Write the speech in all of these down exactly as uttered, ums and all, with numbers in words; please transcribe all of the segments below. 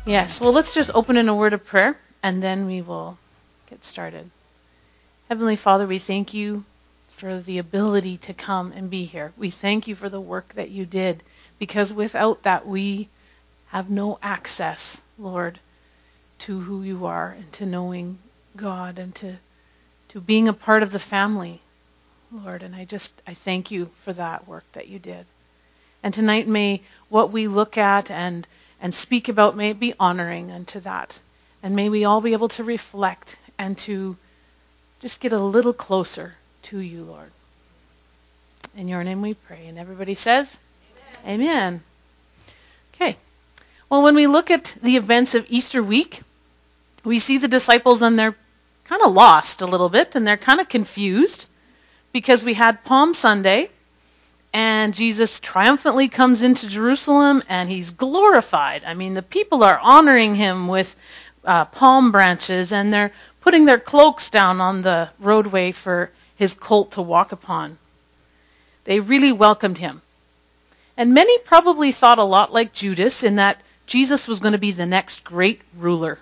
Yes, well, let's just open in a word of prayer, and then we will get started. Heavenly Father, we thank you for the ability to come and be here. We thank you for the work that you did, because without that, we have no access, Lord, to who you are and to knowing God and to, to being a part of the family, Lord. And I just, I thank you for that work that you did. And tonight, may what we look at and and speak about may it be honoring unto that. And may we all be able to reflect and to just get a little closer to you, Lord. In your name we pray. And everybody says, Amen. Amen. Okay. Well, when we look at the events of Easter week, we see the disciples and they're kind of lost a little bit and they're kind of confused because we had Palm Sunday. And Jesus triumphantly comes into Jerusalem, and he's glorified. I mean, the people are honoring him with uh, palm branches, and they're putting their cloaks down on the roadway for his colt to walk upon. They really welcomed him. And many probably thought a lot like Judas in that Jesus was going to be the next great ruler.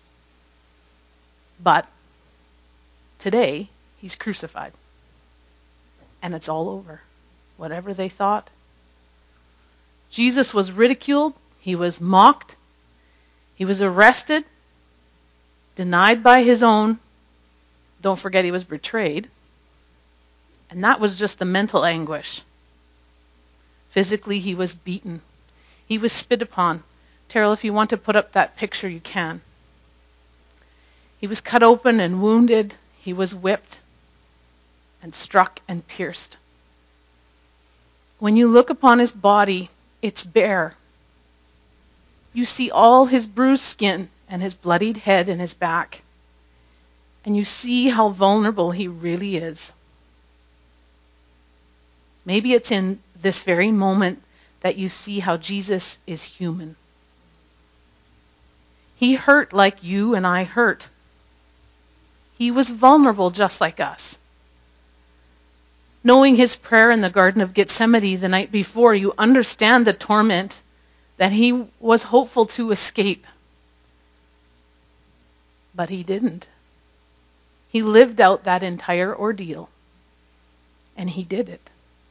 But today, he's crucified. And it's all over. Whatever they thought. Jesus was ridiculed. He was mocked. He was arrested. Denied by his own. Don't forget he was betrayed. And that was just the mental anguish. Physically, he was beaten. He was spit upon. Terrell, if you want to put up that picture, you can. He was cut open and wounded. He was whipped and struck and pierced. When you look upon his body, it's bare. You see all his bruised skin and his bloodied head and his back. And you see how vulnerable he really is. Maybe it's in this very moment that you see how Jesus is human. He hurt like you and I hurt. He was vulnerable just like us. Knowing his prayer in the Garden of Gethsemane the night before, you understand the torment that he was hopeful to escape. But he didn't. He lived out that entire ordeal. And he did it.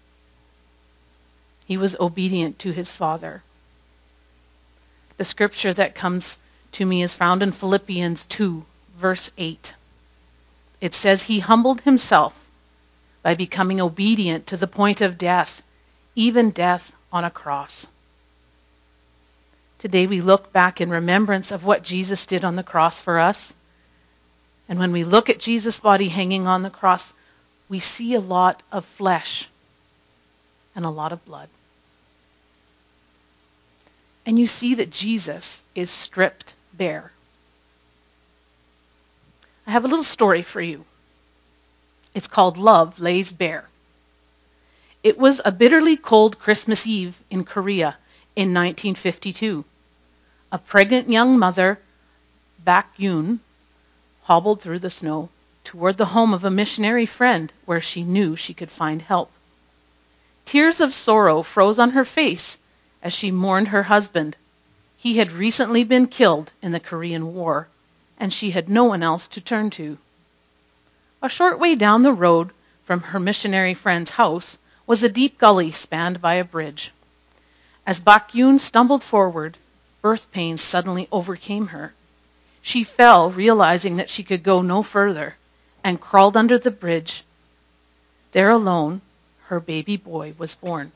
He was obedient to his Father. The scripture that comes to me is found in Philippians two, verse eight. It says, he humbled himself by becoming obedient to the point of death, even death on a cross. Today we look back in remembrance of what Jesus did on the cross for us. And when we look at Jesus' body hanging on the cross, we see a lot of flesh and a lot of blood. And you see that Jesus is stripped bare. I have a little story for you. It's called Love Lays Bare. It was a bitterly cold Christmas Eve in Korea in nineteen fifty-two. A pregnant young mother, Bak Yoon, hobbled through the snow toward the home of a missionary friend where she knew she could find help. Tears of sorrow froze on her face as she mourned her husband. He had recently been killed in the Korean War, and she had no one else to turn to. A short way down the road from her missionary friend's house was a deep gully spanned by a bridge. As Bak Yoon stumbled forward, birth pains suddenly overcame her. She fell, realizing that she could go no further, and crawled under the bridge. There alone, her baby boy was born.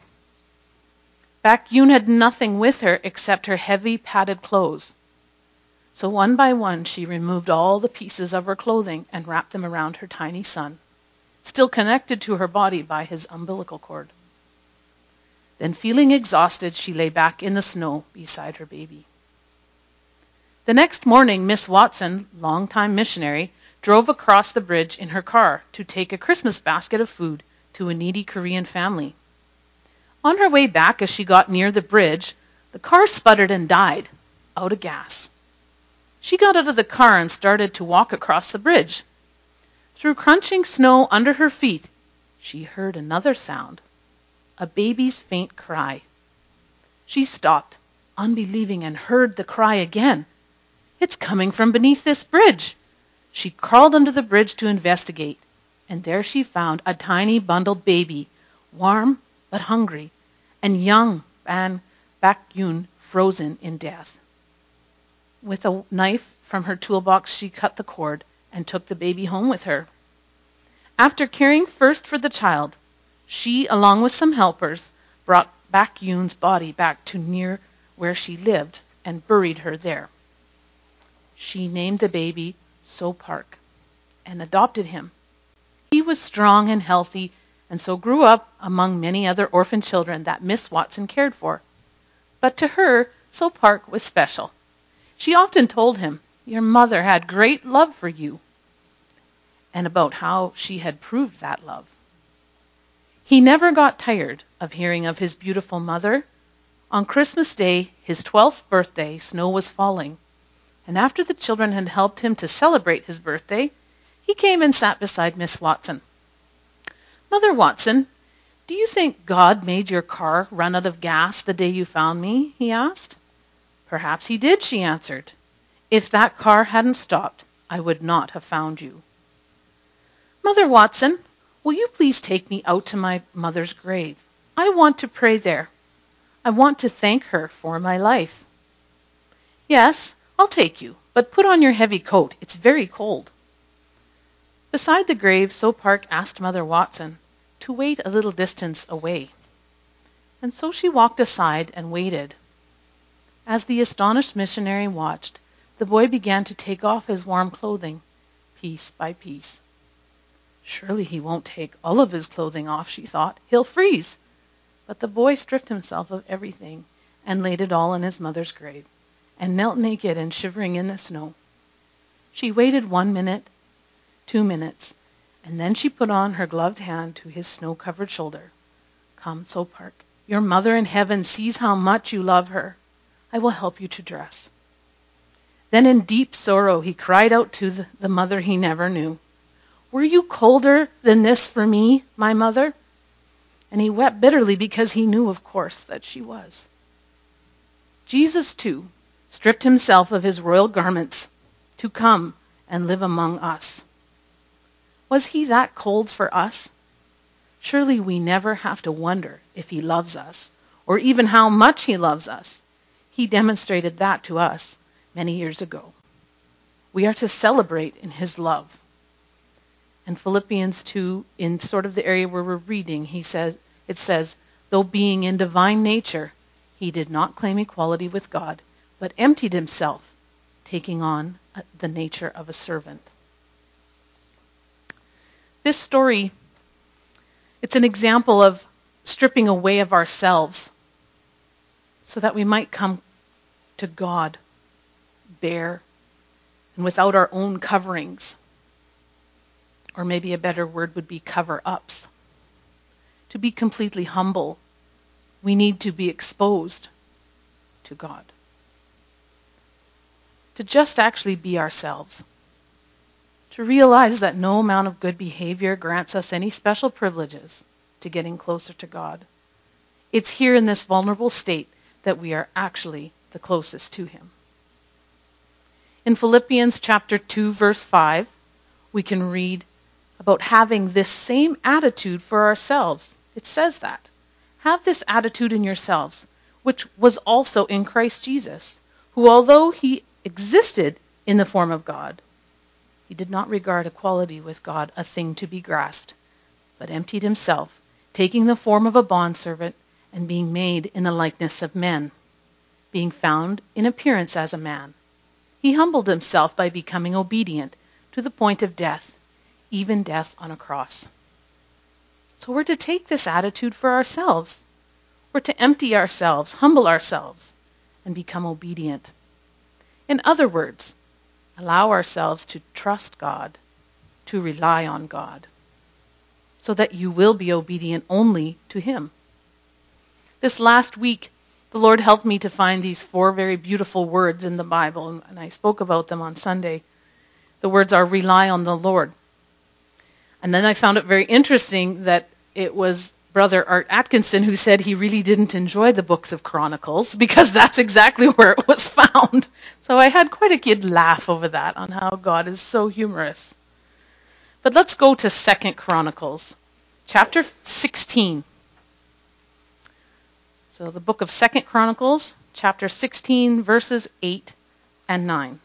Bak Yoon had nothing with her except her heavy padded clothes. So one by one, she removed all the pieces of her clothing and wrapped them around her tiny son, still connected to her body by his umbilical cord. Then, feeling exhausted, she lay back in the snow beside her baby. The next morning, Miss Watson, longtime missionary, drove across the bridge in her car to take a Christmas basket of food to a needy Korean family. On her way back, as she got near the bridge, the car sputtered and died, out of gas. She got out of the car and started to walk across the bridge. Through crunching snow under her feet, she heard another sound, a baby's faint cry. She stopped, unbelieving and heard the cry again. It's coming from beneath this bridge. She crawled under the bridge to investigate, and there she found a tiny bundled baby, warm but hungry, and young Ban Baek-yoon frozen in death. With a knife from her toolbox, she cut the cord and took the baby home with her. After caring first for the child, she, along with some helpers, brought Baek-yoon's body back to near where she lived and buried her there. She named the baby So Park and adopted him. He was strong and healthy, and so grew up among many other orphan children that Miss Watson cared for. But to her, So Park was special. She often told him, "Your mother had great love for you," and about how she had proved that love. He never got tired of hearing of his beautiful mother. On Christmas Day, his twelfth birthday, snow was falling, and after the children had helped him to celebrate his birthday, he came and sat beside Miss Watson. "Mother Watson, do you think God made your car run out of gas the day you found me?" he asked. "Perhaps he did," she answered. "If that car hadn't stopped, I would not have found you." "Mother Watson, will you please take me out to my mother's grave? I want to pray there. I want to thank her for my life." "Yes, I'll take you, but put on your heavy coat. It's very cold." Beside the grave, So Park asked Mother Watson to wait a little distance away. And so she walked aside and waited. As the astonished missionary watched, the boy began to take off his warm clothing, piece by piece. "Surely he won't take all of his clothing off," she thought. "He'll freeze." But the boy stripped himself of everything and laid it all in his mother's grave, and knelt naked and shivering in the snow. She waited one minute, two minutes, and then she put on her gloved hand to his snow-covered shoulder. "Come, So Park, your mother in heaven sees how much you love her. I will help you to dress." Then in deep sorrow he cried out to the, the mother he never knew, "Were you colder than this for me, my mother?" And he wept bitterly because he knew, of course, that she was. Jesus, too, stripped himself of his royal garments to come and live among us. Was he that cold for us? Surely we never have to wonder if he loves us, or even how much he loves us. He demonstrated that to us many years ago. We are to celebrate in his love. In Philippians two, in sort of the area where we're reading, he says, it says, "Though being in divine nature, he did not claim equality with God, but emptied himself, taking on the nature of a servant." This story, it's an example of stripping away of ourselves so that we might come to God bare and without our own coverings. Or maybe a better word would be cover-ups. To be completely humble, we need to be exposed to God. To just actually be ourselves. To realize that no amount of good behavior grants us any special privileges to getting closer to God. It's here in this vulnerable state that we are actually the closest to him. In Philippians chapter two, verse five, we can read about having this same attitude for ourselves. It says that. "Have this attitude in yourselves, which was also in Christ Jesus, who although he existed in the form of God, he did not regard equality with God a thing to be grasped, but emptied himself, taking the form of a bondservant and being made in the likeness of men. Being found in appearance as a man, he humbled himself by becoming obedient to the point of death, even death on a cross." So we're to take this attitude for ourselves. We're to empty ourselves, humble ourselves, and become obedient. In other words, allow ourselves to trust God, to rely on God, so that you will be obedient only to him. This last week, the Lord helped me to find these four very beautiful words in the Bible, and I spoke about them on Sunday. The words are rely on the Lord. And then I found it very interesting that it was brother Art Atkinson, who said he really didn't enjoy the books of Chronicles because that's exactly where it was found. So I had quite a good laugh over that, on how God is so humorous. But let's go to Second Chronicles, chapter sixteen. So the book of Second Chronicles, chapter sixteen, verses eight and nine.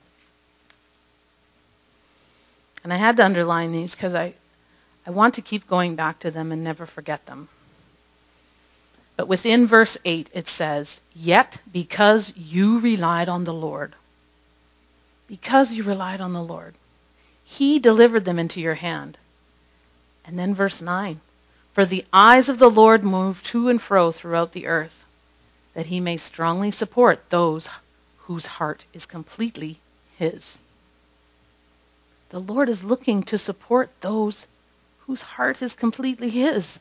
And I had to underline these because I, I want to keep going back to them and never forget them. But within verse eight it says, "Yet because you relied on the Lord," because you relied on the Lord, He delivered them into your hand. And then verse nine, "For the eyes of the Lord move to and fro throughout the earth, that He may strongly support those whose heart is completely His." The Lord is looking to support those whose heart is completely His.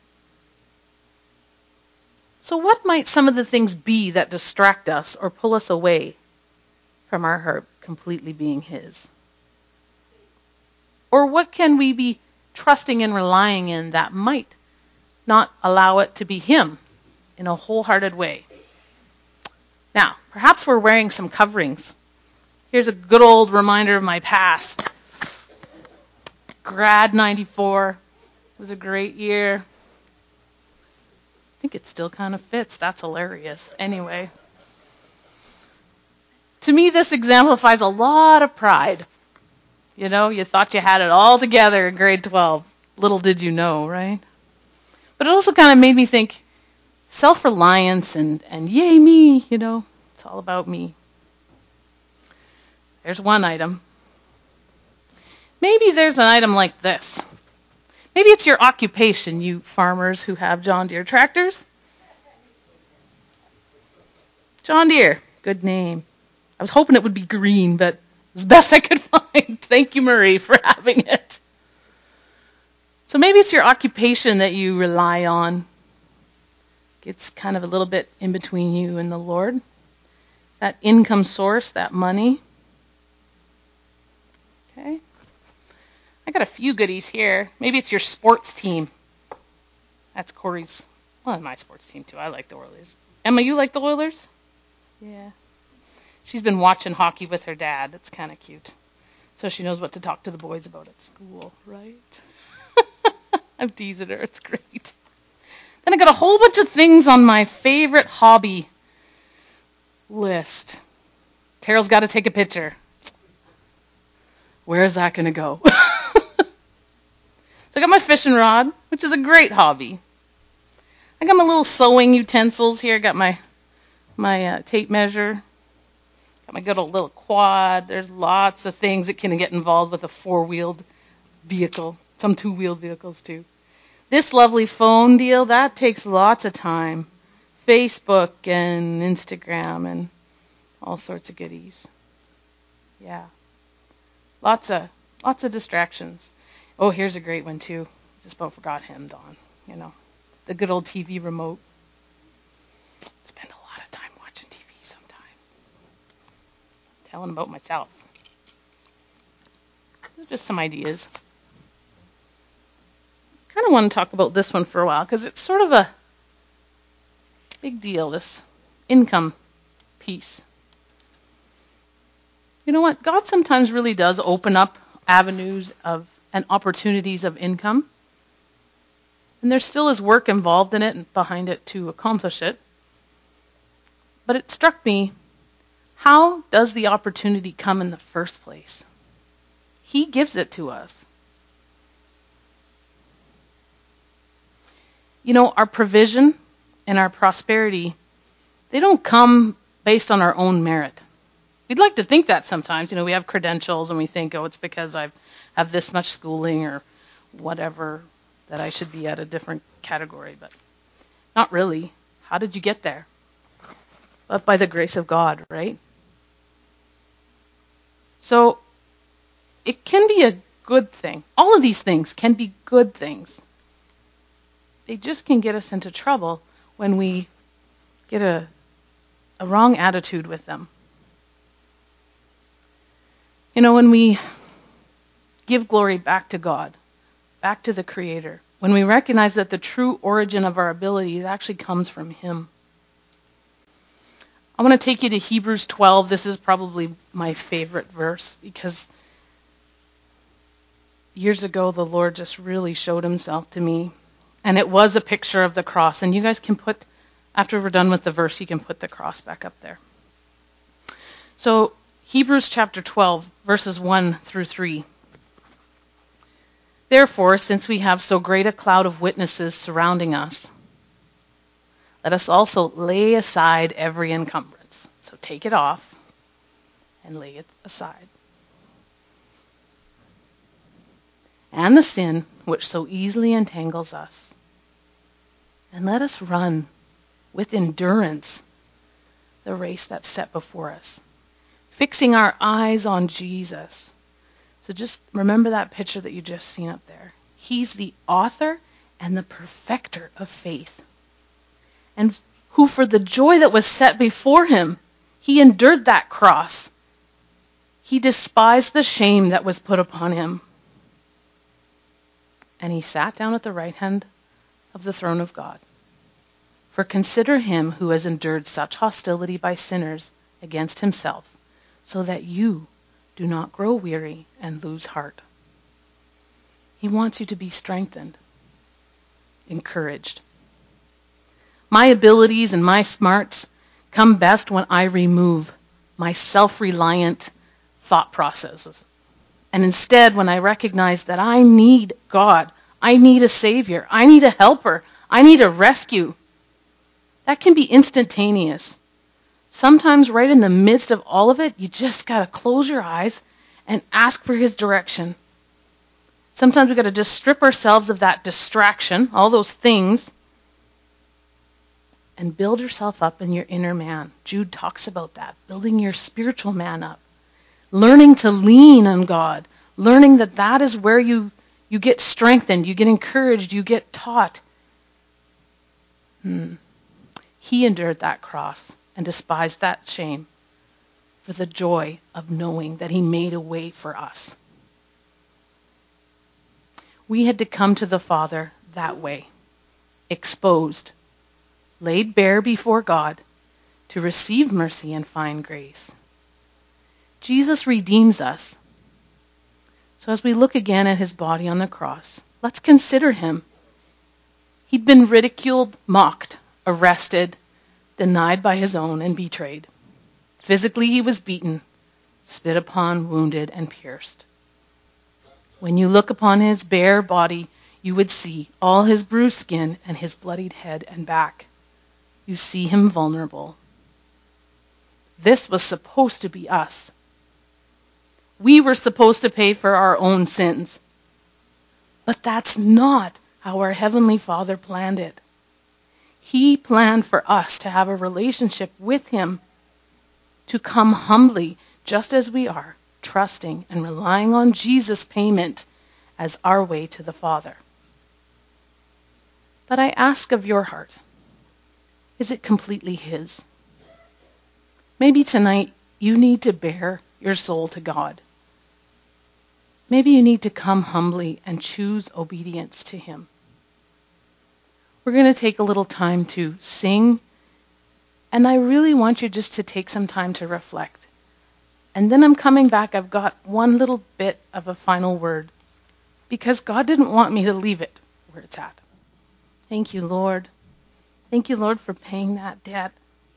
So what might some of the things be that distract us or pull us away from our heart completely being His? Or what can we be trusting and relying in that might not allow it to be Him in a wholehearted way? Now, perhaps we're wearing some coverings. Here's a good old reminder of my past. Grad ninety-four was a great year. I think it still kind of fits. That's hilarious. Anyway. To me, this exemplifies a lot of pride. You know, you thought you had it all together in grade twelve. Little did you know, right? But it also kind of made me think self-reliance and, and yay me, you know, it's all about me. There's one item. Maybe there's an item like this. Maybe it's your occupation, you farmers who have John Deere tractors. John Deere, good name. I was hoping it would be green, but it's the best I could find. Thank you, Marie, for having it. So maybe it's your occupation that you rely on. It's kind of a little bit in between you and the Lord. That income source, that money. Okay. I got a few goodies here. Maybe it's your sports team. That's Corey's, well, my sports team too. I like the Oilers. Emma, you like the Oilers? Yeah. She's been watching hockey with her dad. It's kind of cute. So she knows what to talk to the boys about at school, right? I'm teasing her. It's great. Then I got a whole bunch of things on my favorite hobby list. Terrell's got to take a picture. Where is that going to go? So I got my fishing rod, which is a great hobby. I got my little sewing utensils here. I got my my uh, tape measure. Got my good old little quad. There's lots of things that can get involved with a four-wheeled vehicle. Some two-wheeled vehicles too. This lovely phone deal, that takes lots of time. Facebook and Instagram and all sorts of goodies. Yeah. Lots of lots of distractions. Oh, here's a great one too. Just about forgot him, Don. You know, the good old T V remote. Spend a lot of time watching T V sometimes. Telling about myself. Those are just some ideas. I kind of want to talk about this one for a while because it's sort of a big deal, this income piece. You know what? God sometimes really does open up avenues of and opportunities of income. And there still is work involved in it and behind it to accomplish it. But it struck me, how does the opportunity come in the first place? He gives it to us. You know, our provision and our prosperity, they don't come based on our own merit. We'd like to think that sometimes. You know, we have credentials and we think, oh, it's because I have this much schooling or whatever that I should be at a different category. But not really. How did you get there? But by the grace of God, right? So it can be a good thing. All of these things can be good things. They just can get us into trouble when we get a, a wrong attitude with them. You know, when we give glory back to God, back to the Creator, when we recognize that the true origin of our abilities actually comes from him. I want to take you to Hebrews twelve. This is probably my favorite verse because years ago the Lord just really showed himself to me. And it was a picture of the cross. And you guys can put, after we're done with the verse, you can put the cross back up there. So Hebrews chapter twelve, verses one through three. Therefore, since we have so great a cloud of witnesses surrounding us, let us also lay aside every encumbrance. So take it off and lay it aside. And the sin which so easily entangles us. And let us run with endurance the race that's set before us, fixing our eyes on Jesus. So just remember that picture that you just seen up there. He's the author and the perfecter of faith, and who for the joy that was set before him, he endured that cross. He despised the shame that was put upon him. And he sat down at the right hand of the throne of God. For consider him who has endured such hostility by sinners against himself, so that you do not grow weary and lose heart. He wants you to be strengthened, encouraged. My abilities and my smarts come best when I remove my self-reliant thought processes. And instead, when I recognize that I need God, I need a Savior, I need a helper, I need a rescue, that can be instantaneous. Sometimes right in the midst of all of it, you just got to close your eyes and ask for his direction. Sometimes we've got to just strip ourselves of that distraction, all those things, and build yourself up in your inner man. Jude talks about that, building your spiritual man up. Learning to lean on God. Learning that that is where you, you get strengthened, you get encouraged, you get taught. Hmm. He endured that cross and despised that shame for the joy of knowing that he made a way for us. We had to come to the Father that way, exposed, laid bare before God to receive mercy and find grace. Jesus redeems us. So as we look again at his body on the cross, let's consider him. He'd been ridiculed, mocked, arrested, denied by his own, and betrayed. Physically, he was beaten, spit upon, wounded, and pierced. When you look upon his bare body, you would see all his bruised skin and his bloodied head and back. You see him vulnerable. This was supposed to be us. We were supposed to pay for our own sins. But that's not how our Heavenly Father planned it. He planned for us to have a relationship with him, to come humbly, just as we are, trusting and relying on Jesus' payment as our way to the Father. But I ask of your heart, is it completely his? Maybe tonight you need to bare your soul to God. Maybe you need to come humbly and choose obedience to him. We're going to take a little time to sing, and I really want you just to take some time to reflect. And then I'm coming back. I've got one little bit of a final word, because God didn't want me to leave it where it's at. Thank you, Lord. Thank you, Lord, for paying that debt.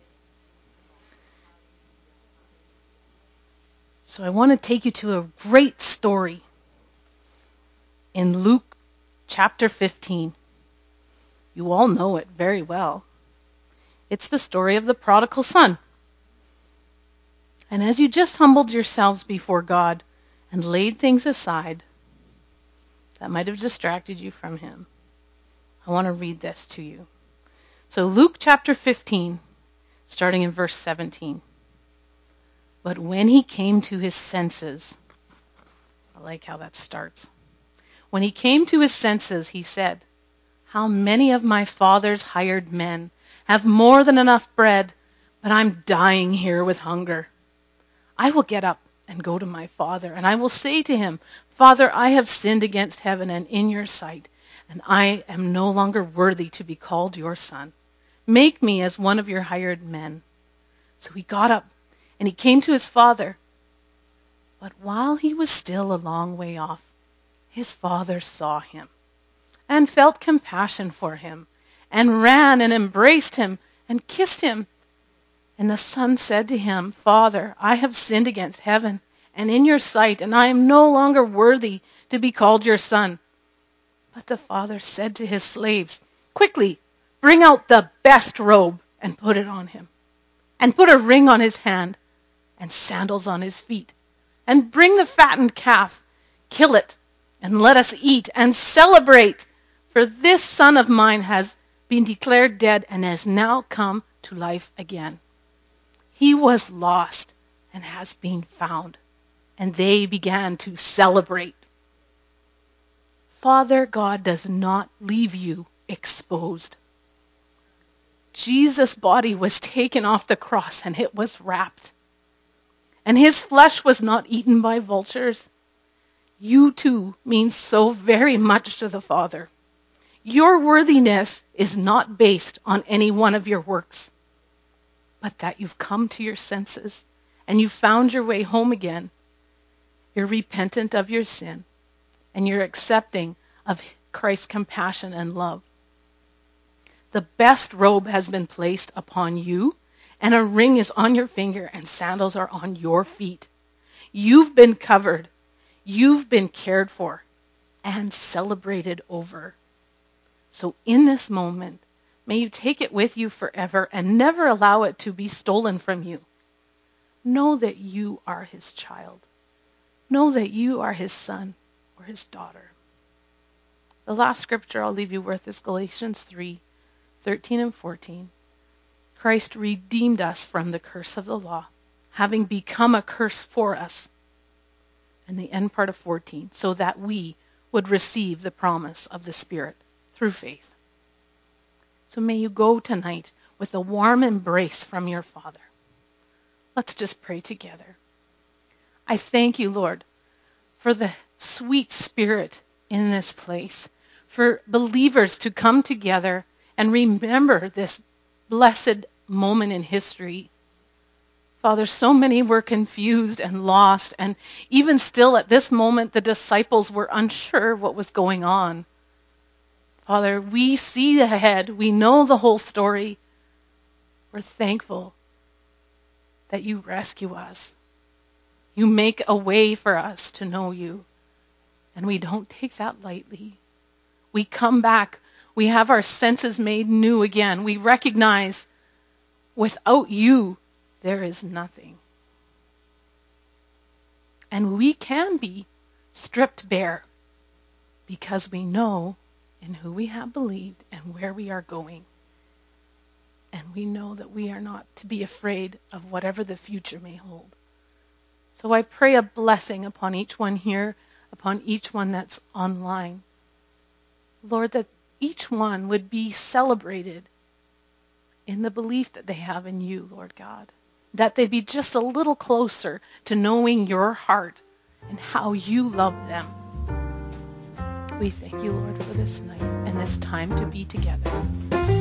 So I want to take you to a great story in Luke chapter fifteen. You all know it very well. It's the story of the prodigal son. And as you just humbled yourselves before God and laid things aside that might have distracted you from him, I want to read this to you. So Luke chapter fifteen, starting in verse seventeen. But when he came to his senses, I like how that starts. When he came to his senses, he said, how many of my father's hired men have more than enough bread, but I'm dying here with hunger. I will get up and go to my father, and I will say to him, Father, I have sinned against heaven and in your sight, and I am no longer worthy to be called your son. Make me as one of your hired men." So he got up, and he came to his father. But while he was still a long way off, his father saw him and felt compassion for him, and ran and embraced him and kissed him. And the son said to him, "Father, I have sinned against heaven and in your sight, and I am no longer worthy to be called your son." But the father said to his slaves, "Quickly, bring out the best robe and put it on him, and put a ring on his hand and sandals on his feet. And bring the fattened calf, kill it, and let us eat and celebrate. For this son of mine has been declared dead and has now come to life again. He was lost and has been found." And they began to celebrate. Father God does not leave you exposed. Jesus' body was taken off the cross and it was wrapped. And his flesh was not eaten by vultures. You too mean so very much to the Father. Your worthiness is not based on any one of your works, but that you've come to your senses and you've found your way home again. You're repentant of your sin and you're accepting of Christ's compassion and love. The best robe has been placed upon you, and a ring is on your finger, and sandals are on your feet. You've been covered. You've been cared for and celebrated over. So in this moment, may you take it with you forever and never allow it to be stolen from you. Know that you are his child. Know that you are his son or his daughter. The last scripture I'll leave you with is Galatians three, thirteen and fourteen. Christ redeemed us from the curse of the law, having become a curse for us. And the end part of fourteen, so that we would receive the promise of the Spirit through faith. So may you go tonight with a warm embrace from your Father. Let's just pray together. I thank you, Lord, for the sweet Spirit in this place, for believers to come together and remember this blessed moment in history. Father, so many were confused and lost, and even still at this moment, the disciples were unsure what was going on. Father, we see ahead. We know the whole story. We're thankful that you rescue us. You make a way for us to know you, and we don't take that lightly. We come back. We have our senses made new again. We recognize without you, there is nothing. And we can be stripped bare because we know in who we have believed and where we are going. And we know that we are not to be afraid of whatever the future may hold. So I pray a blessing upon each one here, upon each one that's online. Lord, that each one would be celebrated in the belief that they have in you, Lord God. That they'd be just a little closer to knowing your heart and how you love them. We thank you, Lord, for this night and this time to be together.